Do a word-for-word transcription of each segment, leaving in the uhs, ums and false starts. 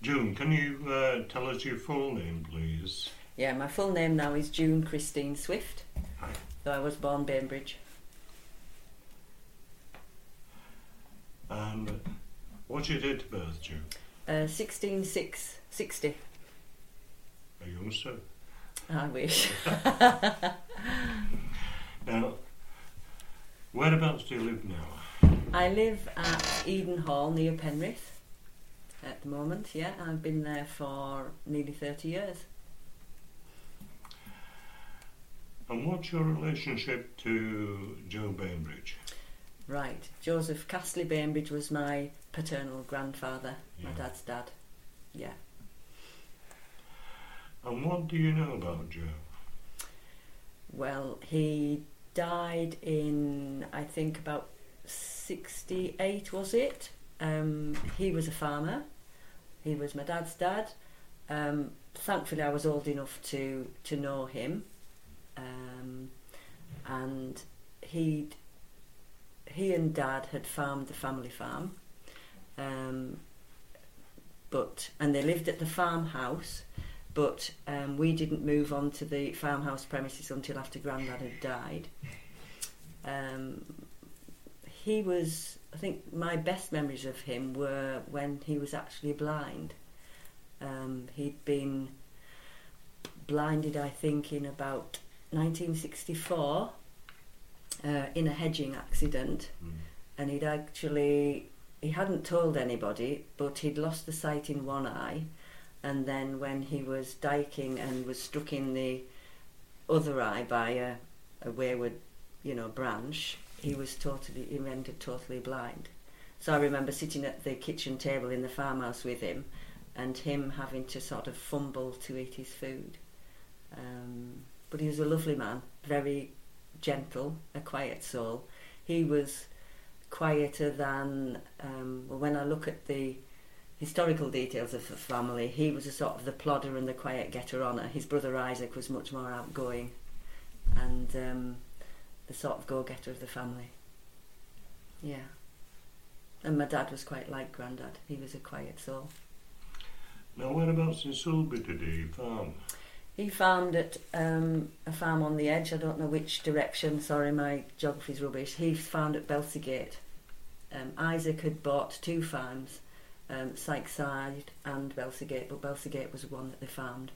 June, can you uh, tell us your full name, please? Yeah, my full name now is June Christine Swift. Hi. Though I was born Bainbridge. And what's your date of birth, June? Uh, sixteen six sixty. A youngster. I wish. Now, whereabouts do you live now? I live at Eden Hall near Penrith at the moment, yeah. I've been there for nearly thirty years. And what's your relationship to Joe Bainbridge? Right, Joseph Castley Bainbridge was my paternal grandfather, Yeah. my dad's dad, yeah. And what do you know about Joe? Well, he died in, I think, about sixty-eight, was it? Um, he was a farmer. He was my dad's dad. Um, thankfully, I was old enough to, to know him. Um, and he'd, he and Dad had farmed the family farm. Um, but and they lived at the farmhouse. But um, we didn't move on to the farmhouse premises until after Grandad had died. Um, he was, I think my best memories of him were when he was actually blind. Um, he'd been blinded, I think, in about nineteen sixty-four uh, in a hedging accident. Mm. And he'd actually, he hadn't told anybody, but he'd lost the sight in one eye. And then when he was diking and was struck in the other eye by a, a wayward, you know, branch, he was totally, he rendered totally blind. So I remember sitting at the kitchen table in the farmhouse with him and him having to sort of fumble to eat his food. Um, but he was a lovely man, very gentle, a quiet soul. He was quieter than, um, well, when I look at the historical details of the family, he was a sort of the plodder and the quiet getter-oner. His brother Isaac was much more outgoing and um, the sort of go-getter of the family. Yeah. And my dad was quite like Grandad. He was a quiet soul. Now, whereabouts in Sulby did he farm? He farmed at um, a farm on the edge. I don't know which direction. Sorry, my geography's rubbish. He farmed at Belsygate. Um, Isaac had bought two farms, um, Sykeside and Belsygate, but Belsygate was the one that they farmed.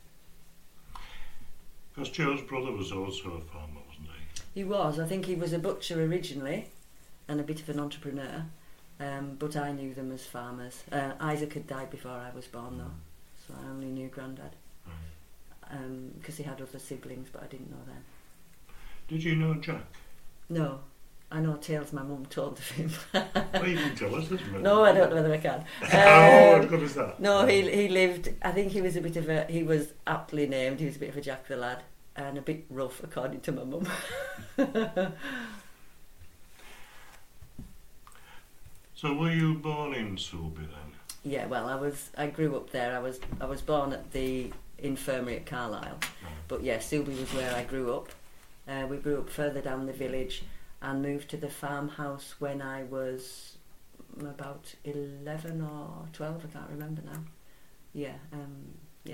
Because Joe's brother was also a farmer, wasn't he? He was. I think he was a butcher originally and a bit of an entrepreneur, um, but I knew them as farmers. Uh, Isaac had died before I was born, though, so I only knew Grandad. Because um, he had other siblings, but I didn't know them. Did you know Jack? No, I know tales my mum told of him. Well, you can tell us, isn't it? No, I don't know whether I can. Oh, Um, what good is that? no, he he lived. I think he was a bit of a. He was aptly named. He was a bit of a Jack the Lad and a bit rough, according to my mum. So, were you born in Sulby then? Yeah, well, I was. I grew up there. I was. I was born at the infirmary at Carlisle, Oh. but yeah, Sulby was where I grew up. Uh, we grew up further down the village and moved to the farmhouse when I was about eleven or twelve. I can't remember now. Yeah, um, yeah.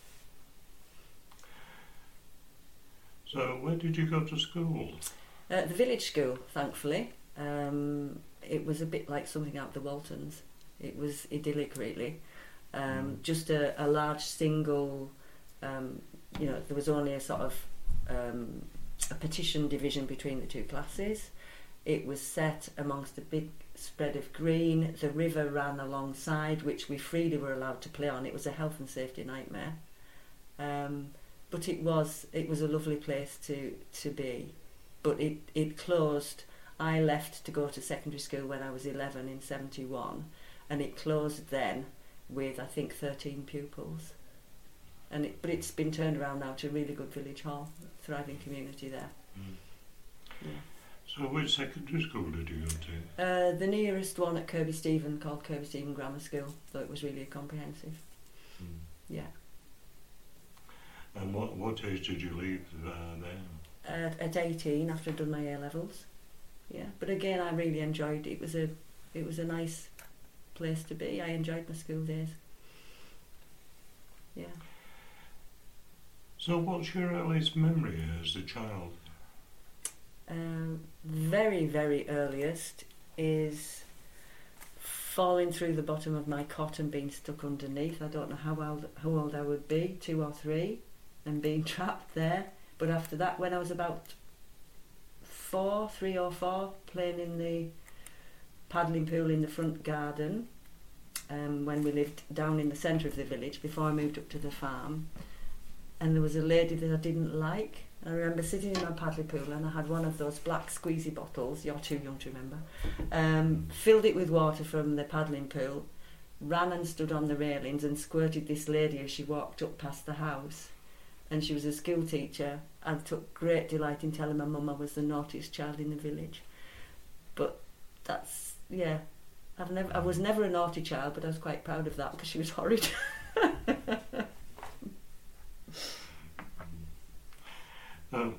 So, where did you go to school? Uh, the village school, thankfully. Um, it was a bit like something out of the Waltons. It was idyllic, really. Um, Mm. Just a, a large single, um, you know, there was only a sort of um, a partition division between the two classes. It was set amongst a big spread of green. The river ran alongside, which we freely were allowed to play on. It was a health and safety nightmare. Um, but it was it was a lovely place to, to be. But it, it closed. I left to go to secondary school when I was eleven in seventy-one, and it closed then with, I think, thirteen pupils. And it, but it's been turned around now to a really good village hall, thriving community there. Mm. Yeah. So, which secondary school did you go to? Uh, the nearest one at Kirby Stephen, called Kirby Stephen Grammar School, though it was really comprehensive. Mm. Yeah. And what, what age did you leave uh, there? At, at eighteen, after I'd done my A levels. Yeah. But again, I really enjoyed it. It was a, it was a nice place to be. I enjoyed my school days. yeah. So what's your earliest memory as a child? Um, very, very earliest is falling through the bottom of my cot and being stuck underneath. I don't know how old, how old I would be, two or three, and being trapped there. But after that, when I was about four, three or four, playing in the paddling pool in the front garden, um, when we lived down in the centre of the village before I moved up to the farm, and there was a lady that I didn't like. I remember sitting in my paddling pool and I had one of those black squeezy bottles, you're too young to remember, um, filled it with water from the paddling pool, ran and stood on the railings and squirted this lady as she walked up past the house. And she was a school teacher and took great delight in telling my mum I was the naughtiest child in the village. But that's, yeah, I've never, I was never a naughty child, but I was quite proud of that because she was horrid. Um,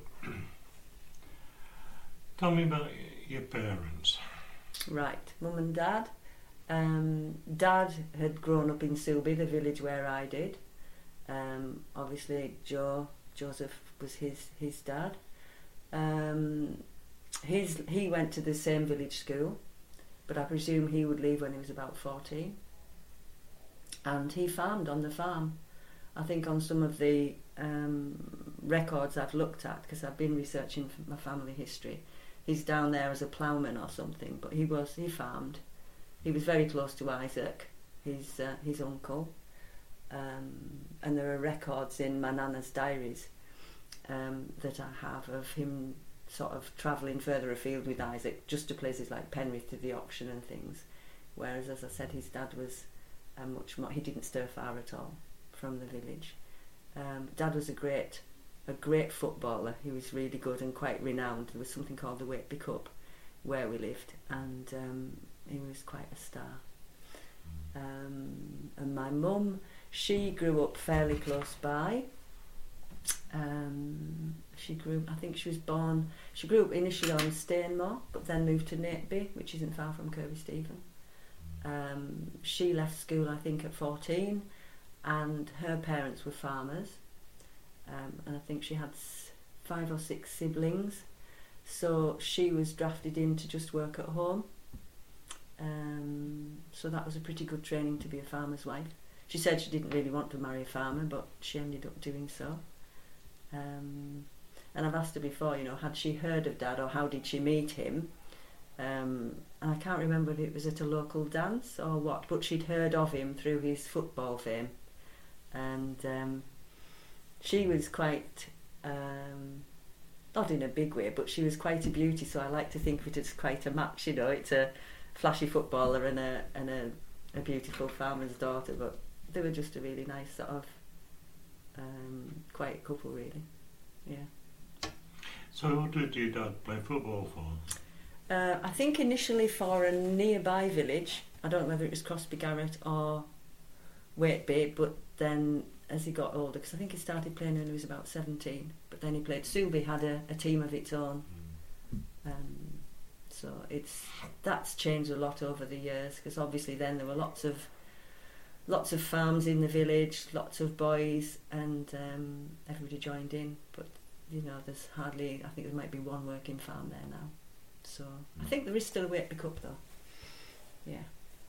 tell me about your parents. Right, mum and dad. Um, dad had grown up in Sulby, the village where I did. Um, obviously, Joe Joseph was his his dad. Um, his he went to the same village school, but I presume he would leave when he was about fourteen. And he farmed on the farm. I think on some of the um, records I've looked at, because I've been researching my family history, he's down there as a ploughman or something. But he was he farmed. He was very close to Isaac, his uh, his uncle. Um, and there are records in my nana's diaries um, that I have of him sort of travelling further afield with Isaac, just to places like Penrith to the auction and things. Whereas, as I said, his dad was uh, much more. He didn't stir far at all from the village. Um, Dad was a great, a great footballer. He was really good and quite renowned. There was something called the Wakeby Cup where we lived, and um, he was quite a star. Um, and my mum, she grew up fairly close by. Um, she grew, I think she was born, she grew up initially on Stainmore, but then moved to Nateby, which isn't far from Kirby Stephen. Um, she left school, I think, at fourteen, and her parents were farmers. Um, and I think she had s- five or six siblings. So she was drafted in to just work at home. Um, so that was a pretty good training to be a farmer's wife. She said she didn't really want to marry a farmer, but she ended up doing so. Um, and I've asked her before, you know, had she heard of Dad or how did she meet him? Um, and I can't remember if it was at a local dance or what, but she'd heard of him through his football fame. And um, she was quite, um, not in a big way, but she was quite a beauty, so I like to think of it as quite a match, you know. It's a flashy footballer and a and a, a beautiful farmer's daughter, but they were just a really nice sort of um, quiet couple, really. Yeah. So who did your dad play football for? Uh, I think initially for a nearby village. I don't know whether it was Crosby Garrett or Wakeby, but then as he got older, because I think he started playing when he was about seventeen, but then he played, Sulby had a, a team of its own. Um, so it's that's changed a lot over the years, because obviously then there were lots of lots of farms in the village, lots of boys, and um, everybody joined in. But you know, there's hardly, I think there might be one working farm there now. So I think there is still a Wakeby Cup though. Yeah.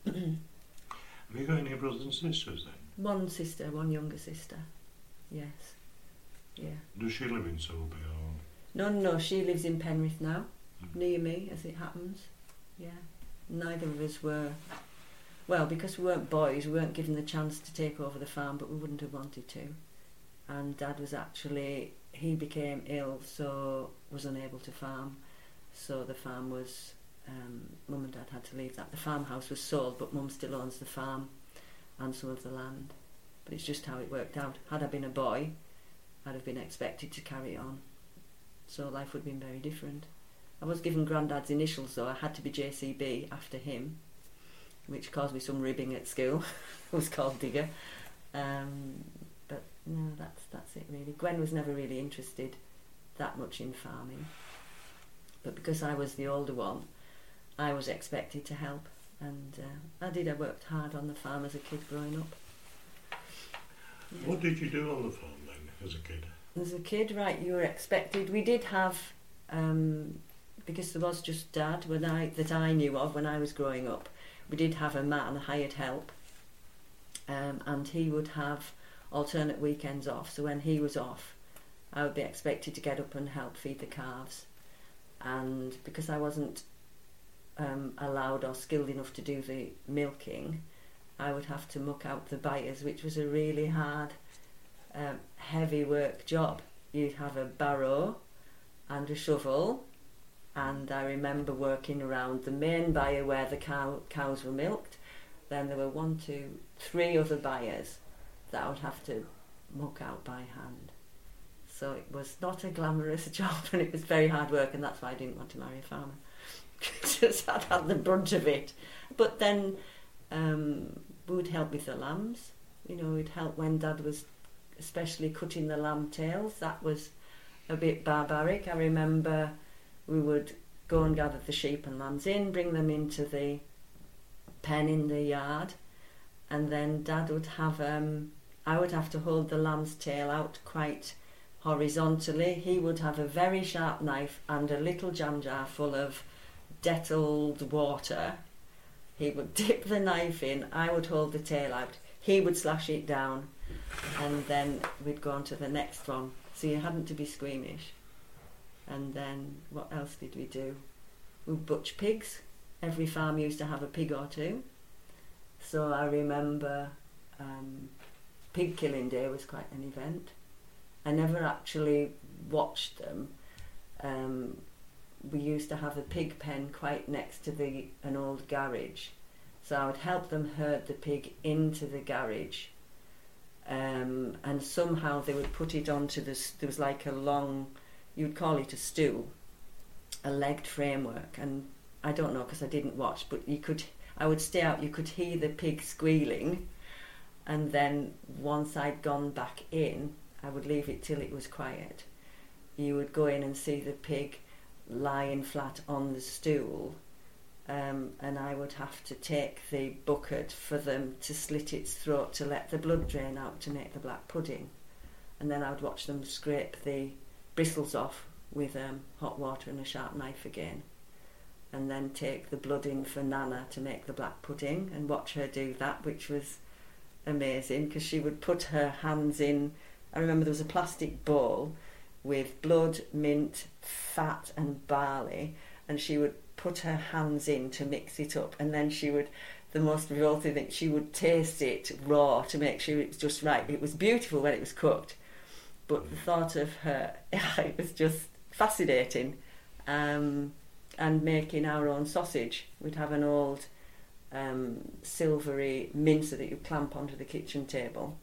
Have you got any brothers and sisters then? One sister, one younger sister. Yes. Yeah. Does she live in Sulby or? No, no, she lives in Penrith now, Mm. near me, as it happens. Yeah. Neither of us were, well, because we weren't boys, we weren't given the chance to take over the farm, but we wouldn't have wanted to. And Dad was actually, he became ill, so was unable to farm. So the farm was, um, Mum and Dad had to leave that. The farmhouse was sold, but Mum still owns the farm and some of the land. But it's just how it worked out. Had I been a boy, I'd have been expected to carry on. So life would have been very different. I was given Grandad's initials though. I had to be J C B after him, which caused me some ribbing at school. It was called Digger. Um, but no, that's that's it really. Gwen was never really interested that much in farming. But because I was the older one, I was expected to help. And uh, I did. I worked hard on the farm as a kid growing up. Yeah. What did you do on the farm then, as a kid? As a kid, right, you were expected. We did have, um, because there was just Dad when I that I knew of when I was growing up. We did have a man, a hired help, um, and he would have alternate weekends off. So when he was off, I would be expected to get up and help feed the calves. And because I wasn't um, allowed or skilled enough to do the milking, I would have to muck out the byres, which was a really hard, um, heavy work job. You'd have a barrow and a shovel, and I remember working around the main byre where the cow, cows were milked. Then there were one, two, three other byres that I would have to muck out by hand. So it was not a glamorous job, and it was very hard work, and that's why I didn't want to marry a farmer. Because I'd had the brunt of it. But then um, we would help with the lambs. You know, we'd help when Dad was especially cutting the lamb tails. That was a bit barbaric. I remember we would go and gather the sheep and lambs in, bring them into the pen in the yard, and then Dad would have, um, I would have to hold the lamb's tail out quite horizontally. He would have a very sharp knife and a little jam jar full of Dettoled water. He would dip the knife in, I would hold the tail out, he would slash it down, and then we'd go on to the next one. So you hadn't to be squeamish. And then what else did we do? We butch pigs. Every farm used to have a pig or two. So I remember um, pig killing day was quite an event. I never actually watched them. Um, we used to have a pig pen quite next to the an old garage. So I would help them herd the pig into the garage. Um, and somehow they would put it onto this, there was like a long, you'd call it a stool, a legged framework. And I don't know because I didn't watch, but you could, I would stay out, you could hear the pig squealing. And then once I'd gone back in, I would leave it till it was quiet. You would go in and see the pig lying flat on the stool, um, and I would have to take the bucket for them to slit its throat to let the blood drain out to make the black pudding. And then I would watch them scrape the bristles off with um, hot water and a sharp knife again, and then take the blood in for Nana to make the black pudding and watch her do that, which was amazing because she would put her hands in. I remember there was a plastic bowl with blood, mint, fat and barley, and she would put her hands in to mix it up, and then she would, the most revolting thing, she would taste it raw to make sure it was just right. It was beautiful when it was cooked, but the thought of her, it was just fascinating. Um, and making our own sausage. We'd have an old um, silvery mincer that you clamp onto the kitchen table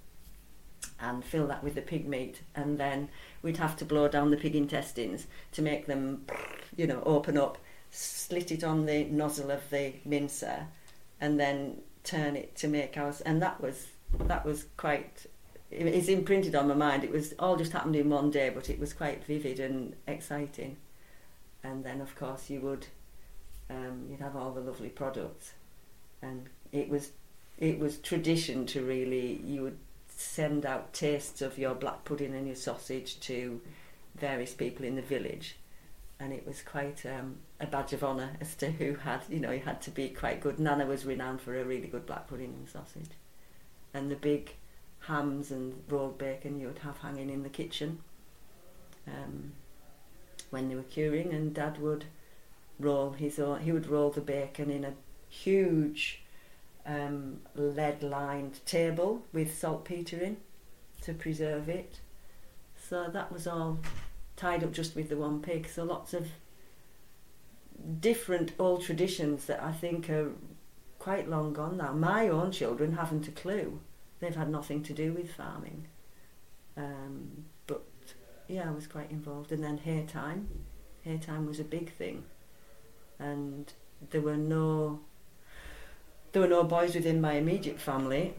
and fill that with the pig meat, and then we'd have to blow down the pig intestines to make them, you know, open up, slit it on the nozzle of the mincer, and then turn it to make ours. And that was that was quite. It's imprinted on my mind. It was all just happened in one day, but it was quite vivid and exciting. And then, of course, you would um, you'd have all the lovely products, and it was it was tradition to really you would. Send out tastes of your black pudding and your sausage to various people in the village, and it was quite um, a badge of honour as to who had, you know, you had to be quite good. Nana was renowned for a really good black pudding and sausage, and the big hams and rolled bacon you would have hanging in the kitchen um, when they were curing, and Dad would roll his own, he would roll the bacon in a huge Um, lead-lined table with saltpetre in to preserve it. So that was all tied up just with the one pig. So lots of different old traditions that I think are quite long gone now. My own children haven't a clue. They've had nothing to do with farming. Um, but yeah, I was quite involved. And then hay time. Hay time was a big thing. And there were no... There were no boys within my immediate family,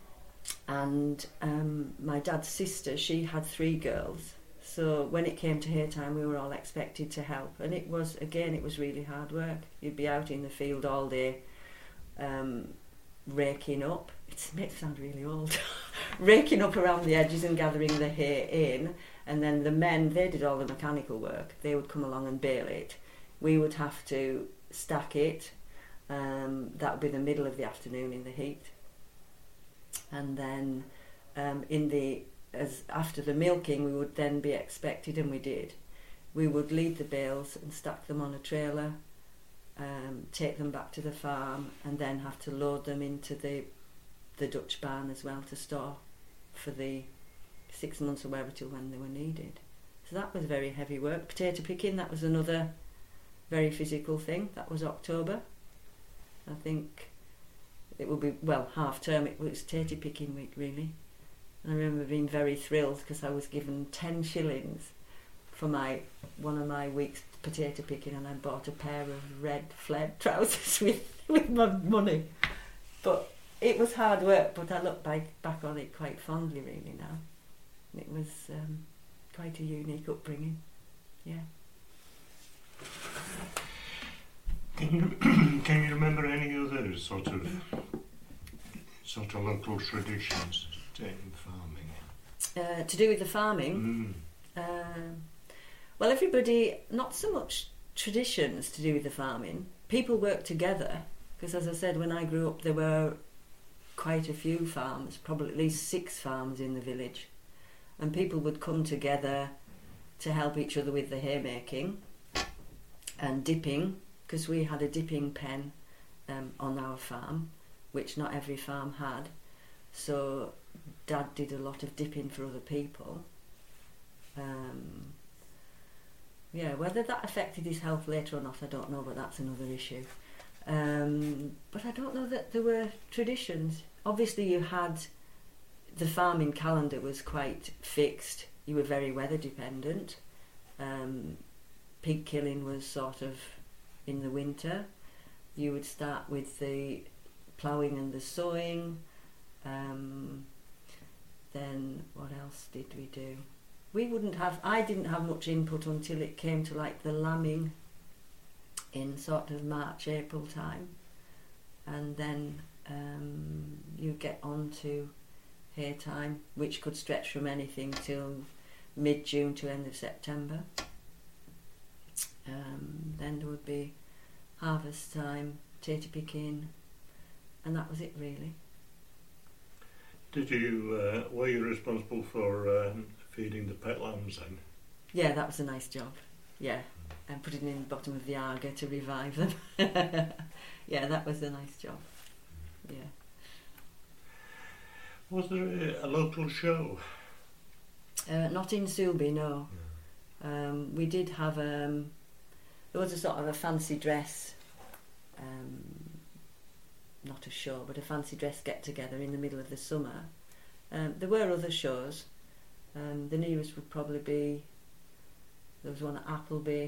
and um, my dad's sister, she had three girls. So when it came to hay time, we were all expected to help, and it was, again, it was really hard work. You'd be out in the field all day, um, raking up it makes it sound really old, raking up around the edges and gathering the hay in, and then the men, they did all the mechanical work. They would come along and bale it. We would have to stack it. Um, that would be the middle of the afternoon in the heat. And then um, in the as after the milking, we would then be expected, and we did, we would lead the bales and stack them on a trailer, um, take them back to the farm, and then have to load them into the the Dutch barn as well to store for the six months or whatever till when they were needed. So that was very heavy work. Potato picking, that was another very physical thing. That was October. I think it would be, well, half term, it was potato picking week really. And I remember being very thrilled because I was given ten shillings for my one of my weeks potato picking, and I bought a pair of red flared trousers with, with my money. But it was hard work, but I look back, back on it quite fondly really now. It was um, quite a unique upbringing, yeah. Can you can you remember any other sort of sort of local traditions in farming? Uh, to do with the farming? Mm. Um, well, everybody, not so much traditions to do with the farming. People work together, because as I said, when I grew up there were quite a few farms, probably at least six farms in the village, and people would come together to help each other with the haymaking and dipping, because we had a dipping pen um, on our farm, which not every farm had. So Dad did a lot of dipping for other people. Um, yeah, whether that affected his health later or not, I don't know, but that's another issue. Um, but I don't know that there were traditions. Obviously you had, the farming calendar was quite fixed. You were very weather dependent. Um, pig killing was sort of in the winter. You would start with the ploughing and the sowing. Um, then what else did we do? We wouldn't have, I didn't have much input until it came to like the lambing in sort of March, April time. And then um, you get on to hay time, which could stretch from anything till mid-June to end of September. Um, then there would be harvest time, potato picking, and that was it really. Did you, uh, were you responsible for um, feeding the pet lambs then? Yeah, that was a nice job, yeah, and putting in the bottom of the Arga to revive them. Yeah, that was a nice job, yeah. Was there a, a local show? Uh, not in Sulby, no. Um, we did have, um, there was a sort of a fancy dress, um, not a show, but a fancy dress get-together in the middle of the summer. Um, there were other shows. Um, the nearest would probably be, there was one at Appleby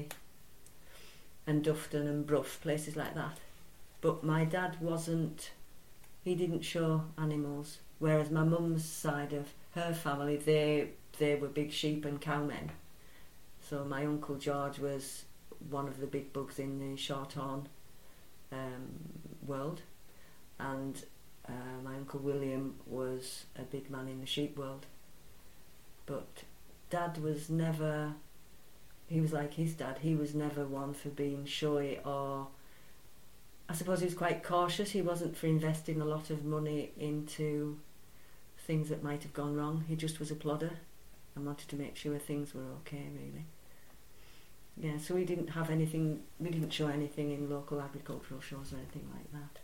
and Dufton and Brough, places like that. But my dad wasn't, he didn't show animals, whereas my mum's side of her family, they they were big sheep and cowmen. So my Uncle George was one of the big bugs in the shorthorn um, world, and uh, my Uncle William was a big man in the sheep world. But Dad was never, he was like his dad, he was never one for being showy, or I suppose he was quite cautious. He wasn't for investing a lot of money into things that might have gone wrong. He just was a plodder and wanted to make sure things were okay really. Yeah, so we didn't have anything, we didn't show anything in local agricultural shows or anything like that.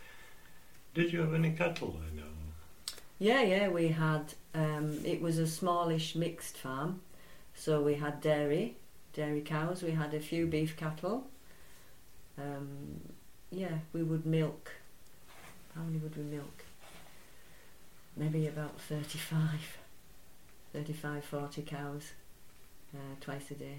Did you have any cattle then? Or? Yeah, yeah, we had, um, it was a smallish mixed farm, so we had dairy, dairy cows, we had a few beef cattle. Um, yeah, we would milk, how many would we milk? Maybe about thirty-five, thirty-five, forty cows uh, twice a day.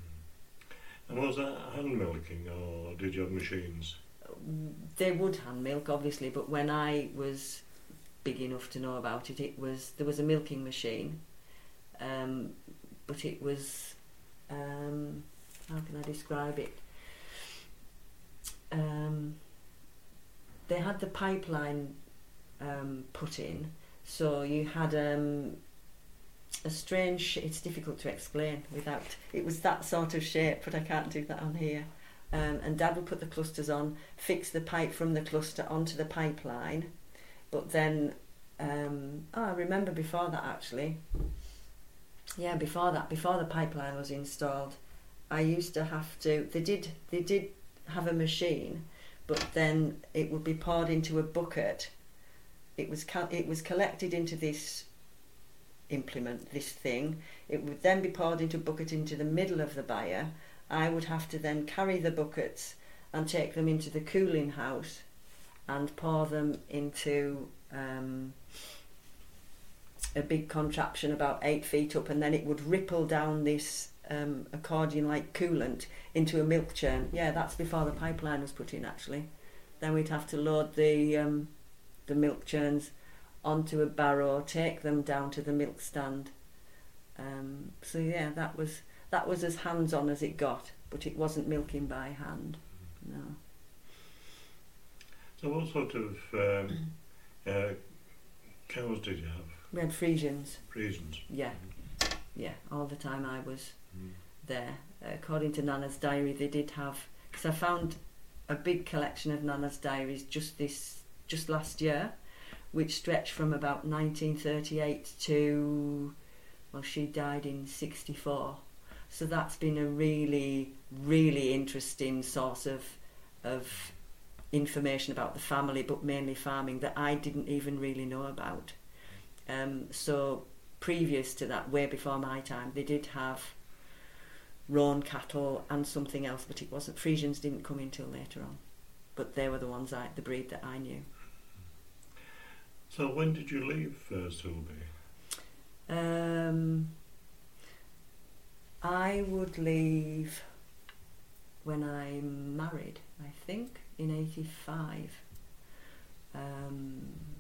And was that hand milking, or did you have machines? They would hand milk, obviously, but when I was big enough to know about it, it was there was a milking machine, um, but it was um, how can I describe it? Um, they had the pipeline um, put in. So you had um, a strange, it's difficult to explain without, it was that sort of shape, but I can't do that on here. Um, and Dad would put the clusters on, fix the pipe from the cluster onto the pipeline, but then, um, oh, I remember before that actually, yeah, before that, before the pipeline was installed, I used to have to, they did, they did have a machine, but then it would be poured into a bucket. It was it was collected into this implement, this thing. It would then be poured into a bucket into the middle of the byre. I would have to then carry the buckets and take them into the cooling house and pour them into um, a big contraption about eight feet up, and then it would ripple down this um, accordion-like coolant into a milk churn. Yeah, that's before the pipeline was put in actually. Then we'd have to load the um, the milk churns onto a barrow, take them down to the milk stand. Um, so yeah, that was that was as hands-on as it got, but it wasn't milking by hand. No. So what sort of um, uh, cows did you have? We had Friesians. Friesians. Yeah, yeah. All the time I was Mm. there. According to Nana's diary, they did have, because I found a big collection of Nana's diaries just this just last year, which stretched from about nineteen thirty-eight to, well, she died in sixty-four. So that's been a really, really interesting source of of information about the family, but mainly farming, that I didn't even really know about. Um, so previous to that, way before my time, they did have roan cattle and something else, but it wasn't, Friesians didn't come in till later on. But they were the ones, I, the breed that I knew. So when did you leave uh, Sulby? Um, I would leave when I married, I think, in eighty-five. Um,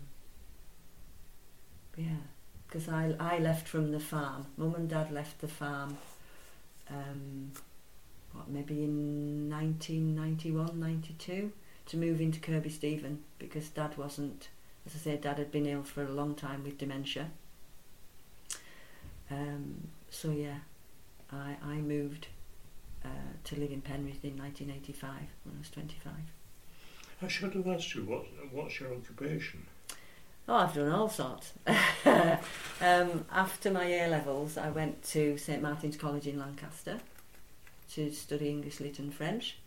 yeah, because I, I left from the farm. Mum and Dad left the farm, um, what, maybe in nineteen ninety-one, ninety-two, to move into Kirby Stephen, because Dad wasn't, as I say, Dad had been ill for a long time with dementia. Um, so yeah, I, I moved uh, to live in Penrith in nineteen eighty-five when I was twenty-five. I should have asked you, what, what's your occupation? Oh, I've done all sorts. um, after my A-levels, I went to St Martin's College in Lancaster to study English, Lit and French.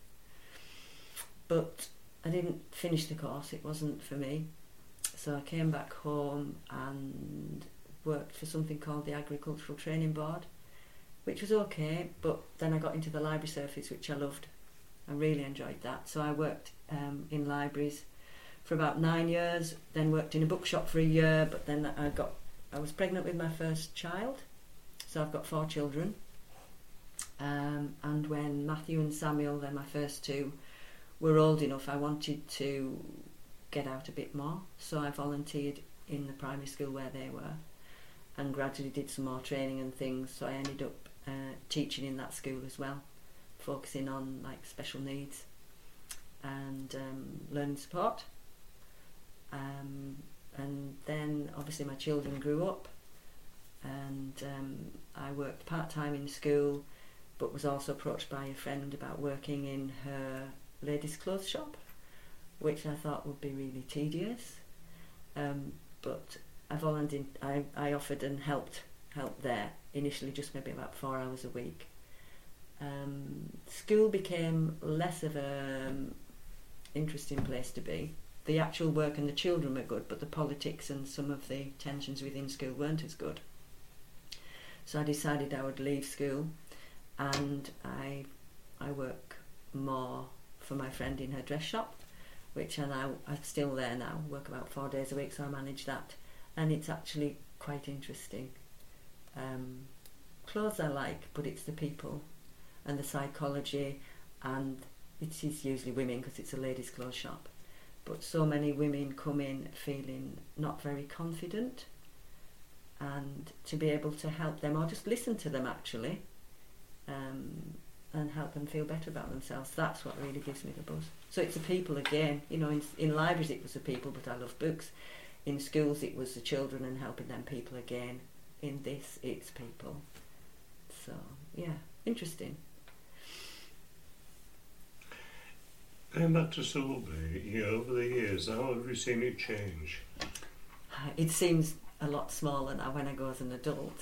But I didn't finish the course, it wasn't for me. So I came back home and worked for something called the Agricultural Training Board, which was okay, but then I got into the library service, which I loved. I really enjoyed that. So I worked um, in libraries for about nine years, then worked in a bookshop for a year, but then I got, I was pregnant with my first child, so I've got four children. Um, and when Matthew and Samuel, they're my first two, were old enough, I wanted to get out a bit more, so I volunteered in the primary school where they were, and gradually did some more training and things, so I ended up uh, teaching in that school as well, focusing on like special needs and um, learning support. Um, and then obviously my children grew up, and um, I worked part-time in school, but was also approached by a friend about working in her ladies' clothes shop, which I thought would be really tedious. Um, but I volunteered, I, I offered and helped helped there, initially just maybe about four hours a week. Um, school became less of a um, interesting place to be. The actual work and the children were good, but the politics and some of the tensions within school weren't as good. So I decided I would leave school, and I I work more for my friend in her dress shop, which I now, I'm still there now, work about four days a week, so I manage that, and it's actually quite interesting. Um, clothes I like, but it's the people and the psychology, and it is usually women because it's a ladies' clothes shop. But so many women come in feeling not very confident, and to be able to help them, or just listen to them actually, um, and help them feel better about themselves, that's what really gives me the buzz. So it's the people again, you know, in, in libraries it was the people, but I love books. In schools it was the children and helping them people again. In this it's people. So, yeah, interesting. Going back to Sulby, you know, over the years, how have you seen it change? It seems a lot smaller now when I go as an adult.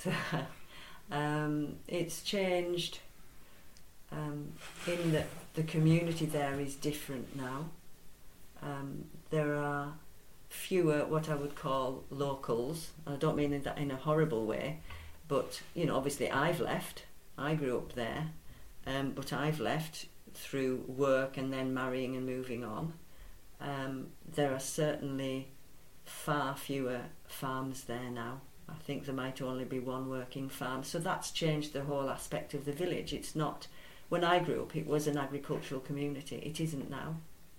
um, it's changed um, in that the community there is different now. Um, there are fewer what I would call locals. I don't mean in that in a horrible way, but you know, obviously I've left. I grew up there, um, but I've left through work and then marrying and moving on. Um, there are certainly far fewer farms there now. I think there might only be one working farm. So that's changed the whole aspect of the village. It's not, when I grew up, it was an agricultural community. It isn't now.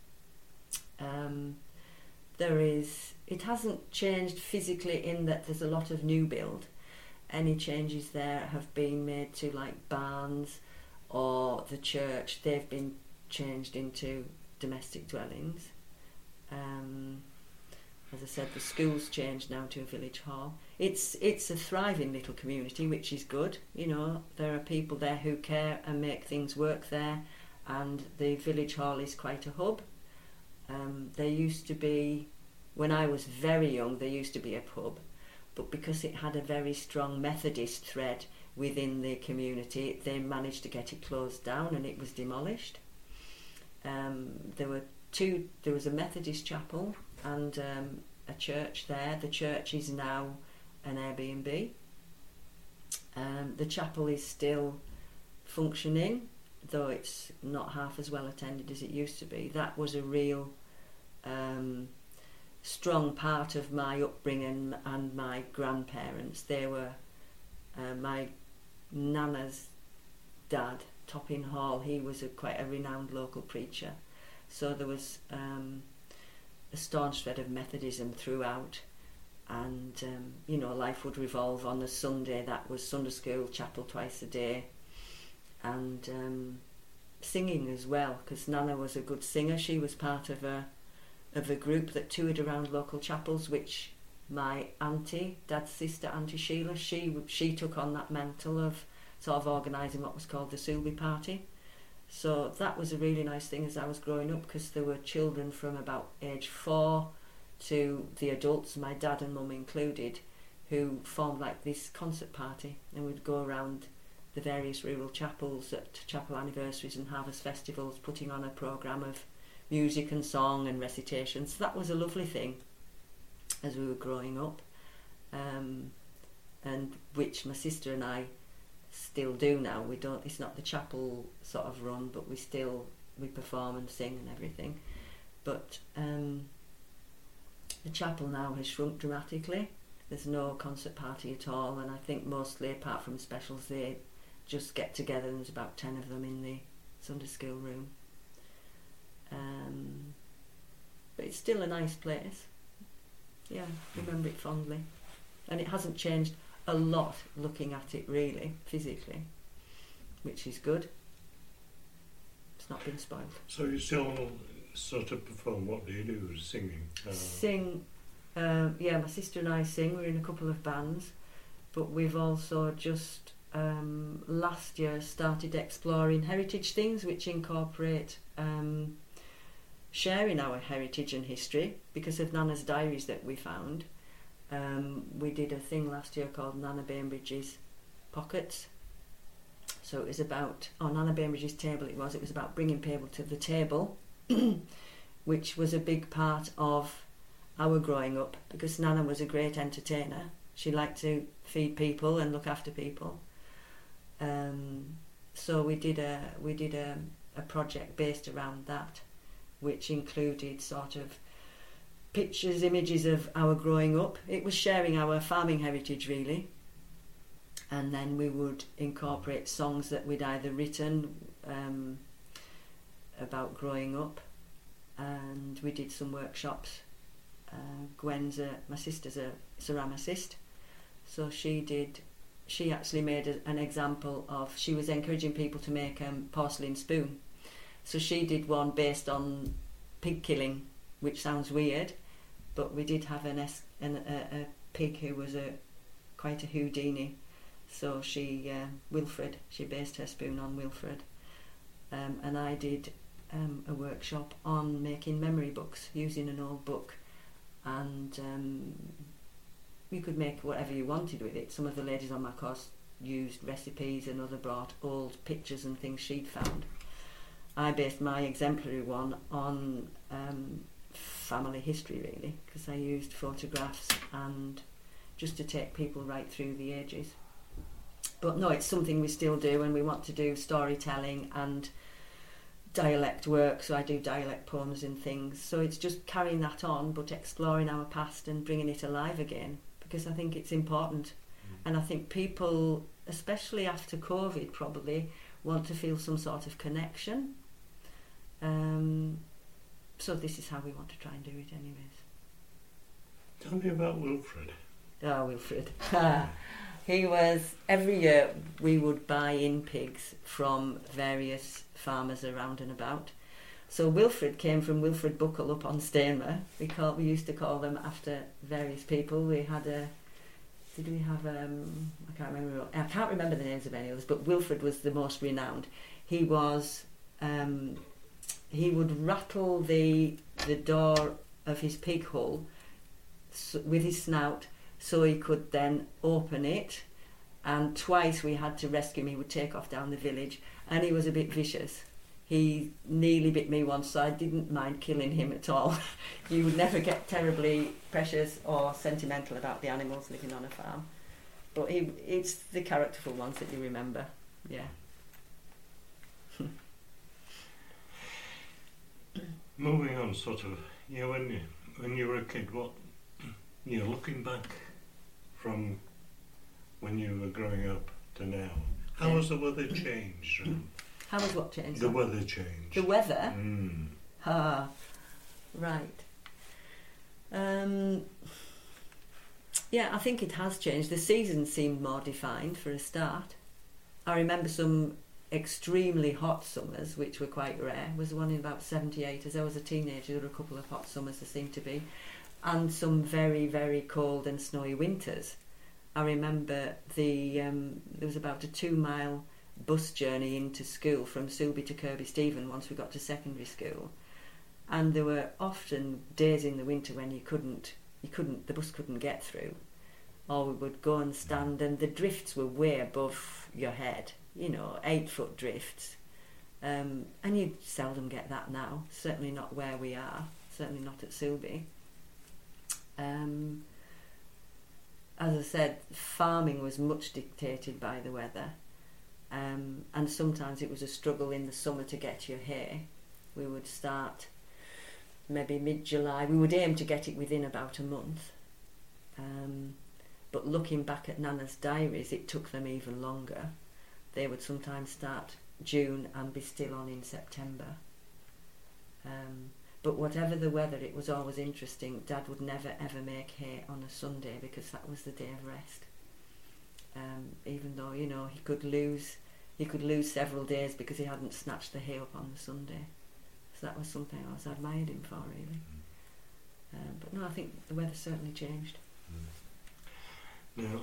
Um, there is, it hasn't changed physically in that there's a lot of new build. Any changes there have been made to like barns or the church. They've been changed into domestic dwellings. Um, as I said, the school's changed now to a village hall. It's it's a thriving little community, which is good. You know, there are people there who care and make things work there, and the village hall is quite a hub. Um, there used to be, when I was very young, there used to be a pub, but because it had a very strong Methodist thread within the community, they managed to get it closed down and it was demolished. Um, there were two. There was a Methodist chapel and um, a church there. The church is now an Airbnb. Um, the chapel is still functioning, though it's not half as well attended as it used to be. That was a real um, strong part of my upbringing and my grandparents. They were uh, my Nana's dad, Topping Hall. He was a quite a renowned local preacher. So there was um, a staunch thread of Methodism throughout, and um, you know, life would revolve on a Sunday. That was Sunday school, chapel twice a day, and um, singing as well, because Nana was a good singer. She was part of a of a group that toured around local chapels, which my auntie, Dad's sister, Auntie Sheila, she she took on that mantle of sort of organising what was called the Sulby Party. So that was a really nice thing as I was growing up, because there were children from about age four to the adults, my dad and mum included, who formed like this concert party, and we'd go around the various rural chapels at chapel anniversaries and harvest festivals, putting on a programme of music and song and recitation. So that was a lovely thing as we were growing up, um, and which my sister and I still do now. We don't, it's not the chapel sort of run, but we still, we perform and sing and everything. But um, the chapel now has shrunk dramatically. There's no concert party at all, and I think mostly, apart from specials, they just get together, and there's about ten of them in the Sunday school room. Um, but it's still a nice place. Yeah, remember it fondly. And it hasn't changed a lot looking at it really, physically, which is good. It's not been spoiled. So you still sort of perform, what do you do? Singing? Uh, Sing, uh, yeah, my sister and I sing. We're in a couple of bands, but we've also just um, last year started exploring heritage things which incorporate um, sharing our heritage and history because of Nana's diaries that we found. Um, we did a thing last year called Nana Bainbridge's Pockets. So it was about, on Nana Bainbridge's table it was, it was about bringing people to the table, which was a big part of our growing up, because Nana was a great entertainer. She liked to feed people and look after people. Um, so we did a we did a, a project based around that, which included sort of pictures, images of our growing up. It was sharing our farming heritage really, and then we would incorporate songs that we'd either written um, about growing up, and we did some workshops. Uh, Gwen's a, my sister's a ceramicist, so she did she actually made a, an example of, she was encouraging people to make a um, porcelain spoon, so she did one based on pig killing, which sounds weird, but we did have an, es- an a, a pig who was a quite a Houdini. So she, uh, Wilfred, she based her spoon on Wilfred. Um, and I did um, a workshop on making memory books using an old book, and um, you could make whatever you wanted with it. Some of the ladies on my course used recipes, and other brought old pictures and things she'd found. I based my exemplary one on um, family history, really, because I used photographs and just to take people right through the ages. But no, it's something we still do, and we want to do storytelling and dialect work, so I do dialect poems and things. So it's just carrying that on, but exploring our past and bringing it alive again, because I think it's important. Mm. And I think people, especially after COVID, probably want to feel some sort of connection. Um, so this is how we want to try and do it anyways. Tell me about Wilfred. Oh, Wilfred. He was, every year we would buy in pigs from various farmers around and about. So Wilfred came from Wilfred Buckle up on Stainmer. We call, we used to call them after various people. We had a, did we have, um, I can't remember, I can't remember the names of any others, but Wilfred was the most renowned. He was, um, he would rattle the the door of his pig hole so, with his snout, so he could then open it, and twice we had to rescue him. He would take off down the village, and he was a bit vicious. He nearly bit me once, so I didn't mind killing him at all. You would never get terribly precious or sentimental about the animals living on a farm. But he, it's the characterful ones that you remember, yeah. Moving on, sort of, you know, when you, when you were a kid, what, you know, looking back from when you were growing up to now, how yeah. has the weather changed? How has what changed? The weather changed. The weather? Mm. Ah, right. Um, yeah, I think it has changed. The seasons seemed more defined for a start. I remember some extremely hot summers, which were quite rare. Was one in about seventy-eight. As I was a teenager, there were a couple of hot summers, there seemed to be, and some very, very cold and snowy winters. I remember the um, there was about a two-mile bus journey into school from Sulby to Kirby Stephen once we got to secondary school, and there were often days in the winter when you couldn't, you couldn't, the bus couldn't get through, or we would go and stand, and the drifts were way above your head. You know, eight foot drifts, um, and you seldom get that now. Certainly not where we are. Certainly not at Sulby. Um, as I said, farming was much dictated by the weather, um, and sometimes it was a struggle in the summer to get your hay. We would start maybe mid-July. We would aim to get it within about a month, um, but looking back at Nana's diaries, it took them even longer. They would sometimes start June and be still on in September. Um, but whatever the weather, it was always interesting. Dad would never ever make hay on a Sunday because that was the day of rest. Um, even though, you know, he could lose he could lose several days because he hadn't snatched the hay up on the Sunday. So that was something I was admired him for, really. Um, but no, I think the weather certainly changed. Now,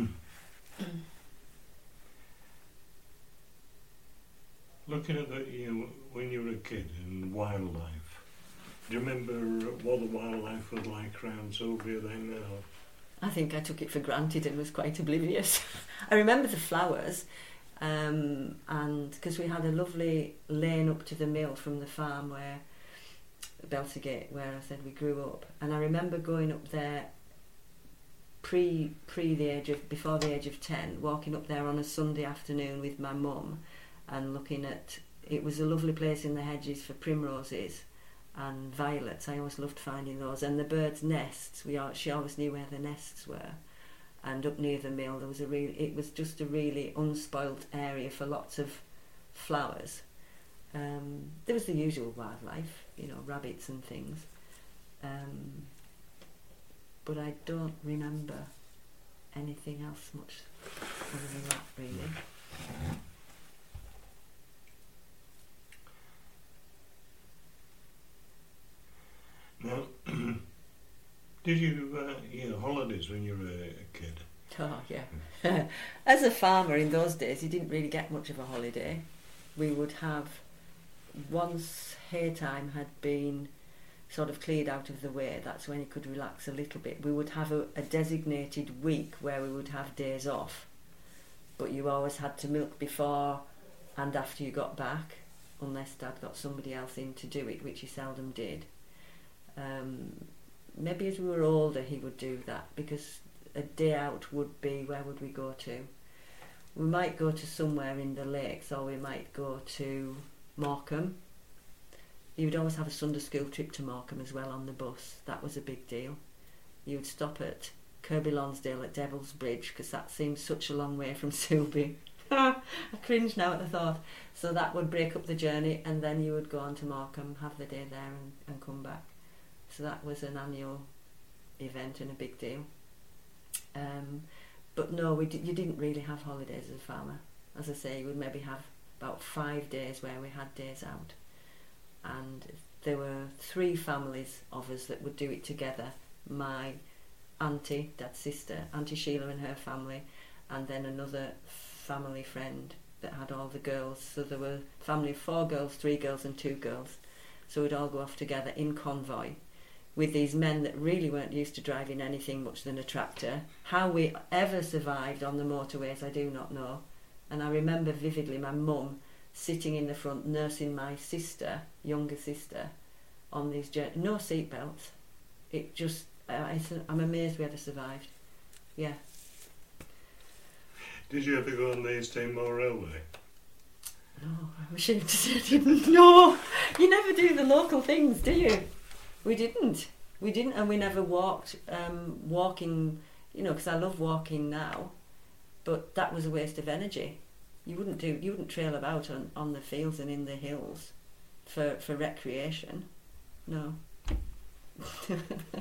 looking at the, you know, when you were a kid and wildlife, do you remember what the wildlife was like around Sulby then now? I think I took it for granted and was quite oblivious. I remember the flowers, um, and because we had a lovely lane up to the mill from the farm where, Beltergate, where I said we grew up, and I remember going up there pre pre the age of before the age of ten, walking up there on a Sunday afternoon with my mum, and looking at, it was a lovely place in the hedges for primroses and violets. I always loved finding those, and the birds' nests. We all, she always knew where the nests were, and up near the mill there was a real. It was just a really unspoilt area for lots of flowers. Um, there was the usual wildlife, you know, rabbits and things, um, but I don't remember anything else much other than that, really. Now, Did you, uh, you know, holidays when you were a kid? Oh, yeah. As a farmer in those days, you didn't really get much of a holiday. We would have, once hay time had been sort of cleared out of the way, that's when you could relax a little bit. We would have a, a designated week where we would have days off, but you always had to milk before and after you got back, unless Dad got somebody else in to do it, which he seldom did. Um, maybe as we were older he would do that, because a day out would be, where would we go to? We might go to somewhere in the lakes, or we might go to Morecambe. You would always have a Sunday school trip to Morecambe as well on the bus. That was a big deal. You would stop at Kirby Lonsdale at Devil's Bridge, because that seems such a long way from Sulby. I cringe now at the thought. So that would break up the journey, and then you would go on to Morecambe, have the day there and, and come back. So that was an annual event and a big deal. Um, but no, we d- you didn't really have holidays as a farmer. As I say, you would maybe have about five days where we had days out. And there were three families of us that would do it together. My auntie, Dad's sister, Auntie Sheila and her family, and then another family friend that had all the girls. So there were a family of four girls, three girls and two girls. So we'd all go off together in convoy with these men that really weren't used to driving anything much than a tractor. How we ever survived on the motorways, I do not know. And I remember vividly my mum sitting in the front nursing my sister, younger sister, on these journeys. No seatbelts. It just, I, I'm amazed we ever survived. Yeah. Did you ever go on the East Timor Railway? No, I'm ashamed to say I didn't. No, you never do the local things, do you? We didn't. We didn't, and we never walked. Um, walking, you know, because I love walking now, but that was a waste of energy. You wouldn't do. You wouldn't trail about on, on the fields and in the hills for for recreation. No. I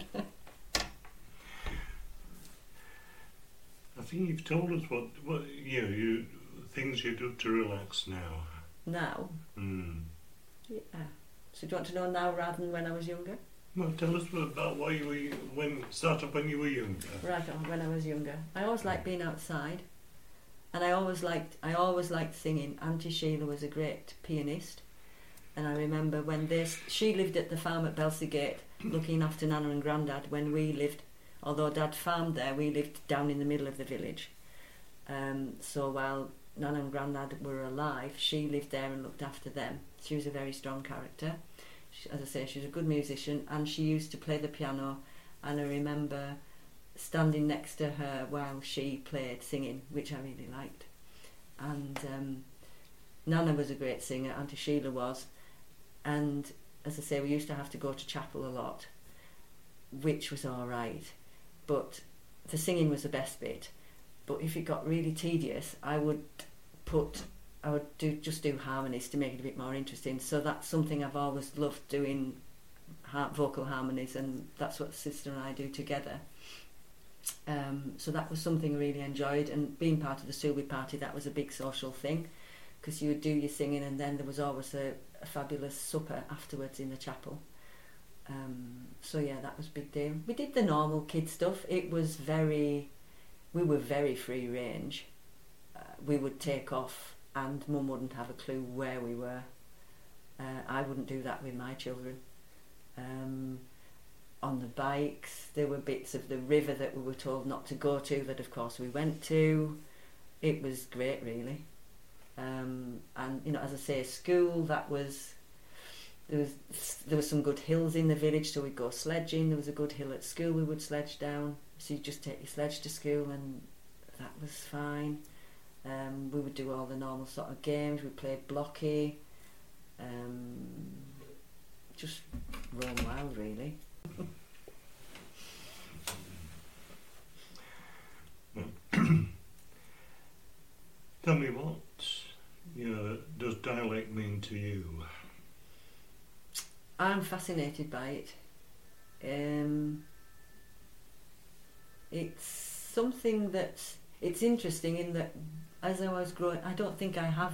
think you've told us what what you know, you things you do to relax now. Now. Mm. Yeah. So do you want to know now rather than when I was younger? Well, tell us about why you were when started when you were younger. Right on, when I was younger. I always liked being outside, and I always liked I always liked singing. Auntie Sheila was a great pianist, and I remember when this she lived at the farm at Belsey looking after Nana and Grandad when we lived. Although Dad farmed there, we lived down in the middle of the village. Um, so while Nana and Grandad were alive, she lived there and looked after them. She was a very strong character. She, as I say, she was a good musician, and she used to play the piano, and I remember standing next to her while she played singing, which I really liked. And um, Nana was a great singer, Auntie Sheila was, and as I say, we used to have to go to chapel a lot, which was all right, but the singing was the best bit. But if it got really tedious, I would put I would do just do harmonies to make it a bit more interesting. So that's something I've always loved doing, ha- vocal harmonies, and that's what sister and I do together. Um, so that was something I really enjoyed, and being part of the Sulby party, that was a big social thing, because you would do your singing, and then there was always a, a fabulous supper afterwards in the chapel. Um, so yeah, that was a big deal. We did the normal kid stuff. It was very, we were very free range. Uh, we would take off, and Mum wouldn't have a clue where we were. Uh, I wouldn't do that with my children. Um, on the bikes, there were bits of the river that we were told not to go to, that of course we went to. It was great, really. Um, and you know, as I say, school, that was there was there were some good hills in the village, so we'd go sledging. There was a good hill at school we would sledge down, so you just take your sledge to school, and that was fine. Um, we would do all the normal sort of games. We played blocky, um, just roam wild, really. Tell me, what you know, does dialect mean to you? I'm fascinated by it. Um, it's something that's it's interesting in that as I was growing, I don't think I have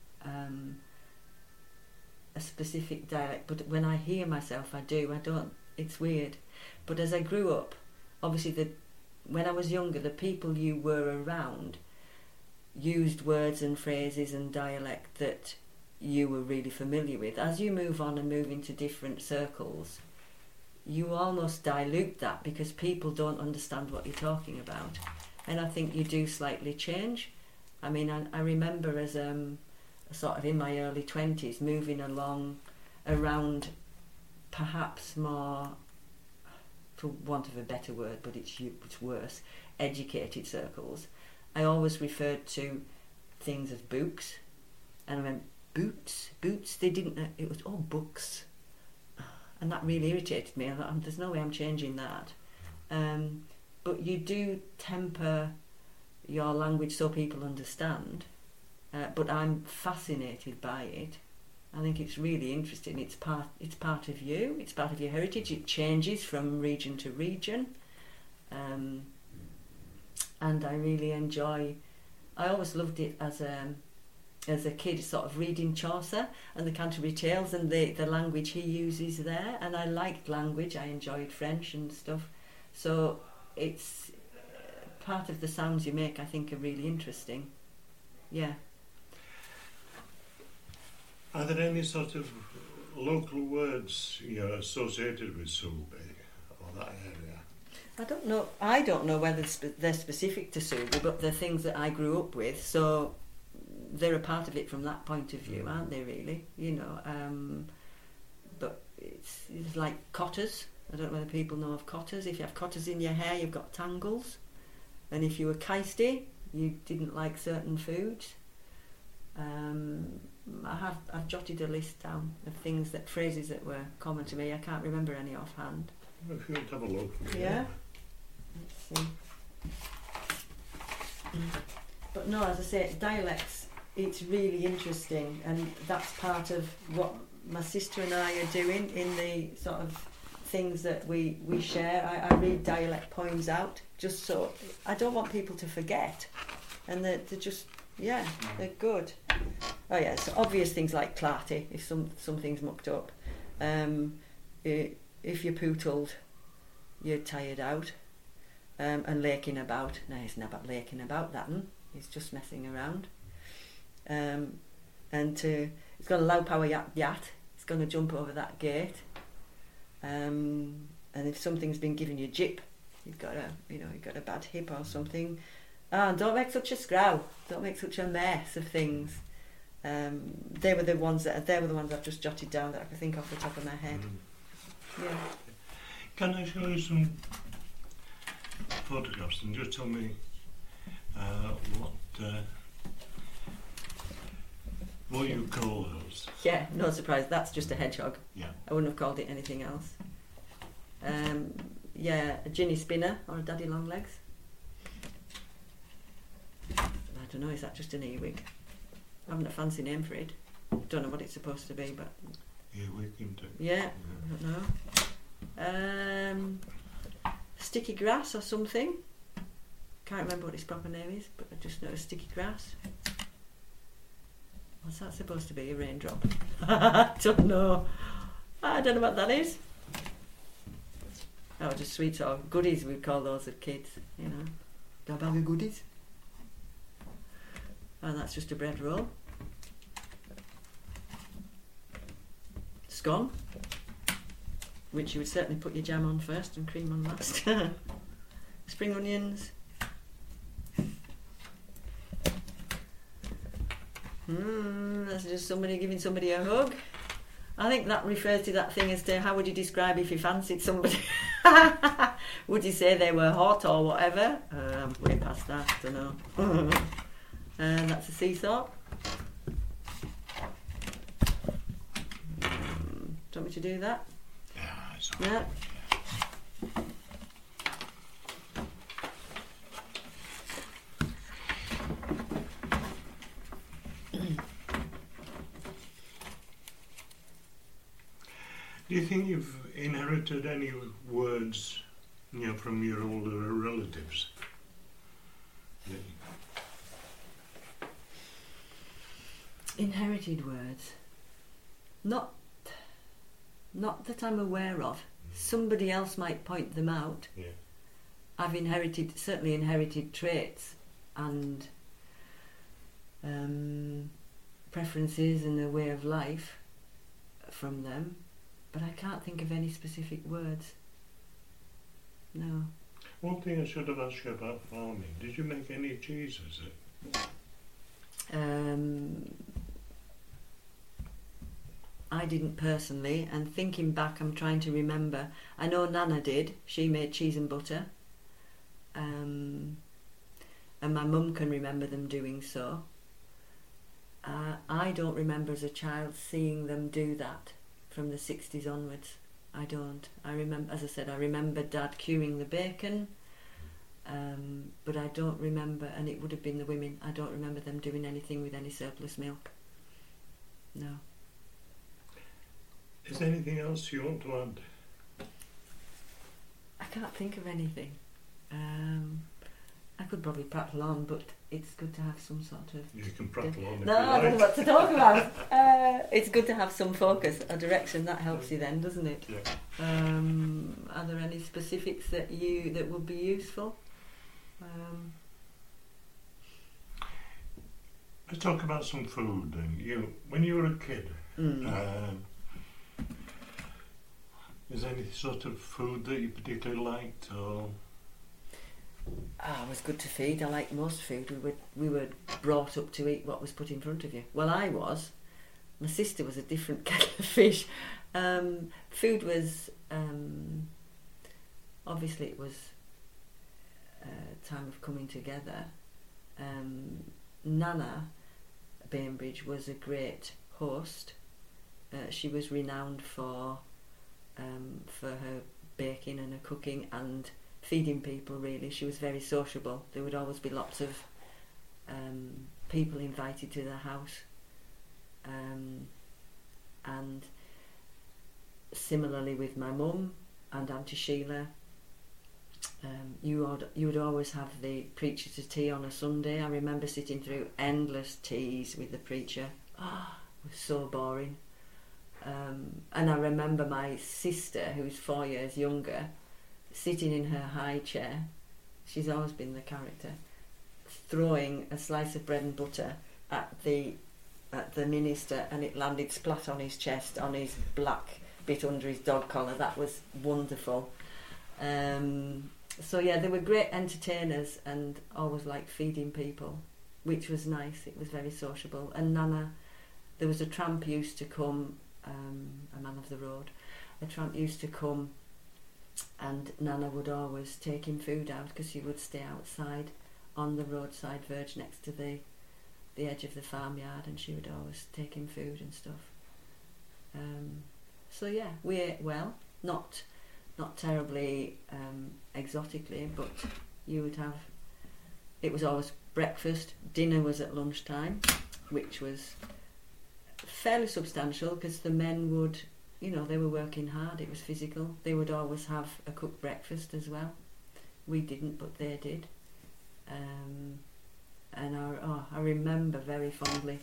um, a specific dialect, but when I hear myself, I do. I don't it's weird. But as I grew up, obviously the when I was younger, the people you were around used words and phrases and dialect that you were really familiar with. As you move on and move into different circles, you almost dilute that because people don't understand what you're talking about. And I think you do slightly change. I mean, I, I remember as um, sort of in my early twenties moving along around perhaps more, for want of a better word, but it's, it's worse, educated circles. I always referred to things as books. And I went, boots? Boots? They didn't know. It was, oh, books. And that really irritated me. I thought, there's no way I'm changing that. Um, but you do temper your language so people understand. Uh, but I'm fascinated by it. I think it's really interesting. It's part. It's part of you. It's part of your heritage. It changes from region to region. Um, and I really enjoy. I always loved it as a as a kid, sort of reading Chaucer and the Canterbury Tales and the, the language he uses there. And I liked language. I enjoyed French and stuff. So it's uh, part of the sounds you make, I think, are really interesting. Yeah. Are there any sort of local words you know, associated with Sulby or that area? I don't know. I don't know whether they're specific to Sulby, but they're things that I grew up with. So they're a part of it from that point of view, aren't they? Really, you know. Um, but it's, it's like cotters. I don't know whether people know of cotters. If you have cotters in your hair, you've got tangles. And if you were Kiesty, you didn't like certain foods. Um, I have I've jotted a list down of things that phrases that were common to me. I can't remember any offhand. If you want to have a look. Yeah. Let's see. But no, as I say, dialects, it's really interesting, and that's part of what my sister and I are doing in the sort of things that we, we share. I, I read dialect poems out just so I don't want people to forget, and they're, they're just, yeah, they're good. Oh yeah, so obvious things like clarty, if some something's mucked up. Um, if you're pootled, you're tired out. Um, and laking about. No, it's not about laking about that one. It's just messing around. Um, and to, it's got a low power yat yat. It's going to jump over that gate. Um, and if something's been giving you jip, you've got a, you know, you've got a bad hip or something. Ah, don't make such a scrow. Don't make such a mess of things. Um, they were the ones that they were the ones I've just jotted down that I could think off the top of my head. Mm. Yeah. Can I show you some photographs and just tell me uh, what uh, what you call those? Yeah, no surprise. That's just a hedgehog. Yeah. I wouldn't have called it anything else. Um, yeah, a Ginny Spinner or a Daddy Longlegs. I don't know. Is that just an earwig? I haven't a fancy name for it. Don't know what it's supposed to be, but earwig into. Yeah, yeah, I don't know. Um, sticky grass or something. Can't remember what its proper name is, but I just know sticky grass. What's that supposed to be? A raindrop? I don't know. I don't know what that is. Oh, just sweets or goodies, we'd call those as kids, you know. Got a bag of goodies. And that's just a bread roll. Scone, which you would certainly put your jam on first and cream on last. Spring onions. Mm, that's just somebody giving somebody a hug. I think that refers to that thing as to how would you describe if you fancied somebody? Would you say they were hot or whatever? Uh, I'm way past that, I don't know. And that's a seesaw. Um, do you want me to do that? Yeah, it's all Yeah. right. Do you think you've inherited any words, you know, from your older relatives? Yeah. Inherited words. Not not that I'm aware of. somebody else might point them out. Yeah. I've inherited, certainly inherited traits and um, preferences and a way of life from them, but I can't think of any specific words. No. One thing I should have asked you about farming, did you make any cheeses? Um, I didn't personally, and thinking back I'm trying to remember. I know Nana did, she made cheese and butter, um, and my mum can remember them doing so. Uh, I don't remember as a child seeing them do that from the sixties onwards. I don't. I remember, as I said, I remember Dad curing the bacon, um, but I don't remember, and it would have been the women, I don't remember them doing anything with any surplus milk. No. Is there anything else you want to add? I can't think of anything. Um, I could probably prattle on, but it's good to have some sort of... You can prattle on if No, you I don't like. know what to talk about. uh, it's good to have some focus, a direction, that helps you then, doesn't it? Yeah. Um, are there any specifics that you that would be useful? Um, Let's talk about some food then. You, when you were a kid, mm. um, is there any sort of food that you particularly liked, or...? Ah, it was good to feed. I like most food. We were we were brought up to eat what was put in front of you. Well, I was. My sister was a different kettle of fish. Um, food was um, obviously it was a time of coming together. Um, Nana Bainbridge was a great host. Uh, she was renowned for um, for her baking and her cooking and feeding people, really. She was very sociable. There would always be lots of um, people invited to the house, um, and similarly with my mum and Auntie Sheila, um, you would you would always have the preacher to tea on a Sunday. I remember sitting through endless teas with the preacher. Ah, it was so boring. Um, and I remember my sister, who's four years younger, sitting in her high chair, she's always been the character, throwing a slice of bread and butter at the at the minister, and it landed splat on his chest, on his black bit under his dog collar. That was wonderful. Um, so yeah, they were great entertainers and always liked feeding people, which was nice. It was very sociable. And Nana, there was a tramp used to come, um, a man of the road, a tramp used to come, and Nana would always take him food out because he would stay outside on the roadside verge next to the the edge of the farmyard, and she would always take him food and stuff. Um, so yeah, we ate well, not not terribly um, exotically, but you would have, it was always breakfast, dinner was at lunchtime, which was fairly substantial because the men would, you know, they were working hard, it was physical. They would always have a cooked breakfast as well. We didn't, but they did. Um, and I, oh, I remember very fondly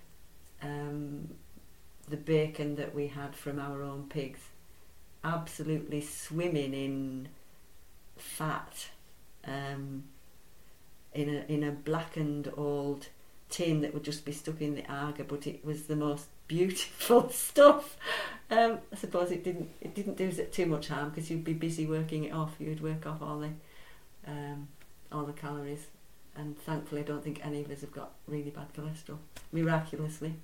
um, the bacon that we had from our own pigs, absolutely swimming in fat, um, in a in a blackened old tin that would just be stuck in the Aga, but it was the most beautiful stuff. Um, I suppose it didn't it didn't do too much harm because you'd be busy working it off. You'd work off all the um, all the calories, and thankfully I don't think any of us have got really bad cholesterol, miraculously.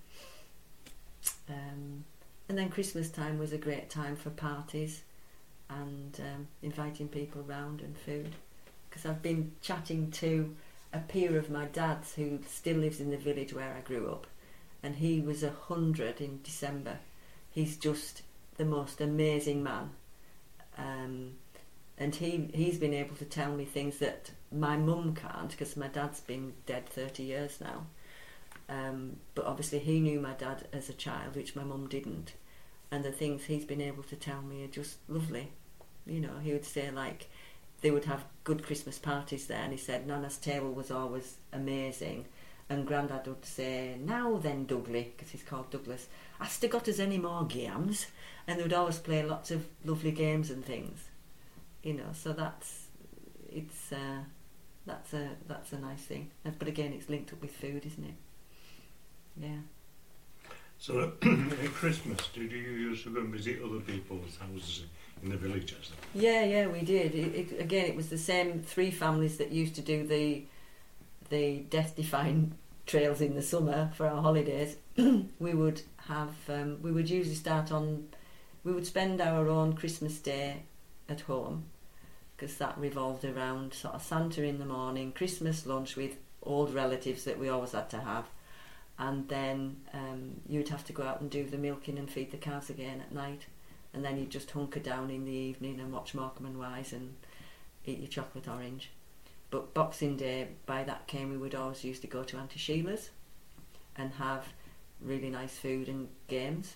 Um, and then Christmas time was a great time for parties and um, inviting people round and food, because I've been chatting to a peer of my dad's who still lives in the village where I grew up, and he was a hundred in December. He's just the most amazing man, um, and he he's been able to tell me things that my mum can't, because my dad's been dead thirty years now. Um, but obviously he knew my dad as a child, which my mum didn't, and the things he's been able to tell me are just lovely. You know, he would say, like, they would have good Christmas parties there, and he said Nana's table was always amazing, And Grandad would say, now then, Dougley, because he's called Douglas, hast you got us any more games? And they would always play lots of lovely games and things, you know. So that's it's uh, that's a that's a nice thing. But again, it's linked up with food, isn't it? Yeah. So at Christmas, did you used to go and visit other people's houses in the villages? Yeah, yeah, we did. It, it, again, it was the same three families that used to do the the death-defying trails in the summer for our holidays. We would have um, we would usually start on we would spend our own Christmas day at home, because that revolved around sort of Santa in the morning, Christmas lunch with old relatives that we always had to have, and then um, you'd have to go out and do the milking and feed the cows again at night, and then you'd just hunker down in the evening and watch Morecambe and Wise and eat your chocolate orange. But Boxing Day, by that came, we would always used to go to Auntie Sheila's and have really nice food and games.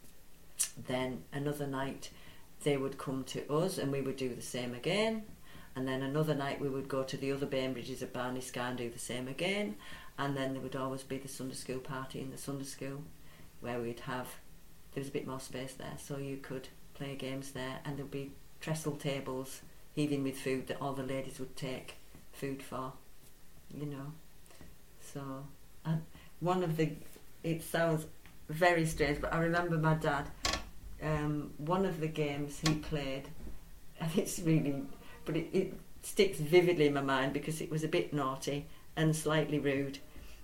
Then another night they would come to us and we would do the same again. And then another night we would go to the other Bainbridges at Barney Scar and do the same again. And then there would always be the Sunday school party in the Sunday school, where we'd have, there was a bit more space there, so you could play games there, and there'd be trestle tables heaving with food that all the ladies would take food for, you know. So uh, one of the, it sounds very strange, but I remember my dad, um, one of the games he played, and it's really, but it, it sticks vividly in my mind because it was a bit naughty and slightly rude.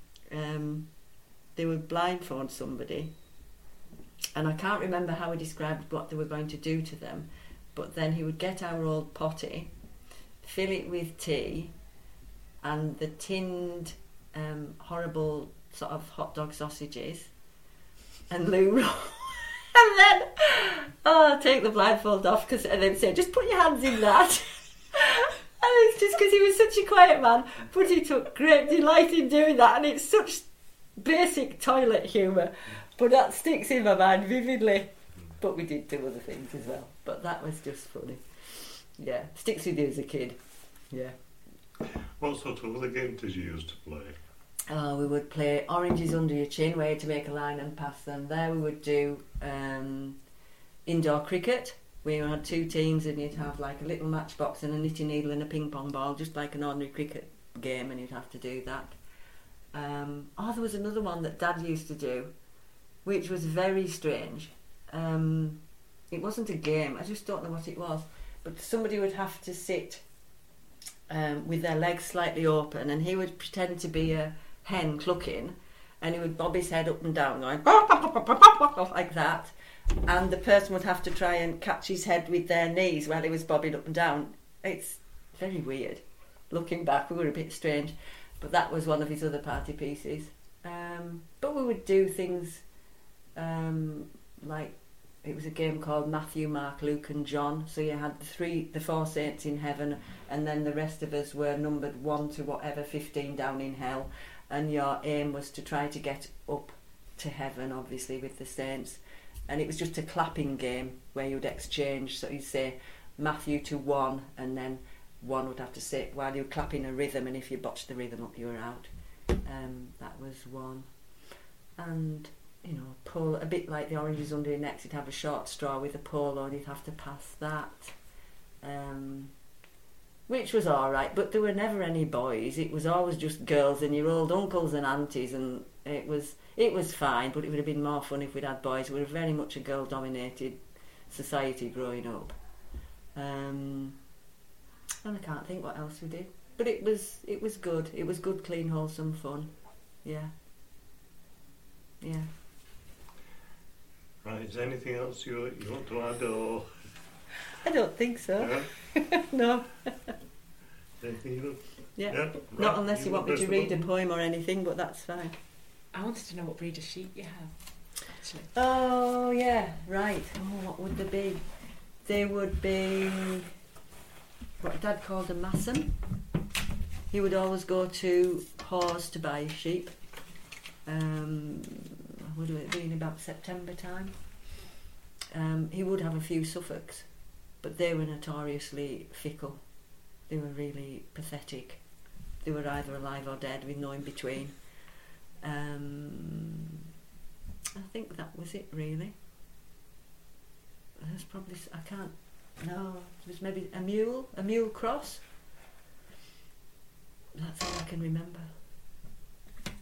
Um, they would blindfold somebody, and I can't remember how he described what they were going to do to them, but then he would get our old potty, fill it with tea, and the tinned um, horrible sort of hot dog sausages and loo roll, and then oh take the blindfold off, cause, and then say just put your hands in that. And it's just because he was such a quiet man, but he took great delight in doing that, and it's such basic toilet humour, but that sticks in my mind vividly. But we did do other things as well, but that was just funny. Yeah, sticks with you as a kid. Yeah. What sort of other games did you used to play? Uh, we would play oranges under your chin, where you had to make a line and pass them. There we would do um, indoor cricket. We had two teams, and you'd have like a little matchbox and a knitting needle and a ping pong ball, just like an ordinary cricket game, and you'd have to do that. Um, oh, there was another one that Dad used to do, which was very strange. Um, it wasn't a game, I just don't know what it was, but somebody would have to sit um, with their legs slightly open, and he would pretend to be a hen clucking, and he would bob his head up and down going like that, and the person would have to try and catch his head with their knees while he was bobbing up and down. It's very weird. Looking back, we were a bit strange, but that was one of his other party pieces. Um, but we would do things um, like, it was a game called Matthew, Mark, Luke and John. So you had the three, the four saints in heaven, and then the rest of us were numbered one to whatever, fifteen down in hell. And your aim was to try to get up to heaven, obviously, with the saints. And it was just a clapping game where you'd exchange. So you'd say Matthew to one, and then one would have to sit while you were clapping a rhythm, and if you botched the rhythm up, you were out. Um, that was one. And you know, pull, a bit like the oranges under your necks, you'd have a short straw with a pole on, you'd have to pass that, um, which was alright, but there were never any boys, it was always just girls and your old uncles and aunties, and it was it was fine, but it would have been more fun if we'd had boys. We were very much a girl dominated society growing up, um, and I can't think what else we did, but it was it was good, it was good, clean, wholesome fun. Yeah. Yeah. Right, is there anything else you you want to add, or? I don't think so. Yeah? No. Anything you Yeah. yeah? Right. Not unless you want me to read a them? poem or anything, but that's fine. I wanted to know what breed of sheep you have, actually. Oh, yeah, right. Oh, what would they be? They would be what Dad called a massam. He would always go to Hawes to buy sheep. Um, would it be in about September time? Um, he would have a few Suffolks, but they were notoriously fickle. They were really pathetic. They were either alive or dead with no in between. Um, I think that was it really. There's probably s- I can't. No, it was maybe a mule, a mule cross. That's all I can remember.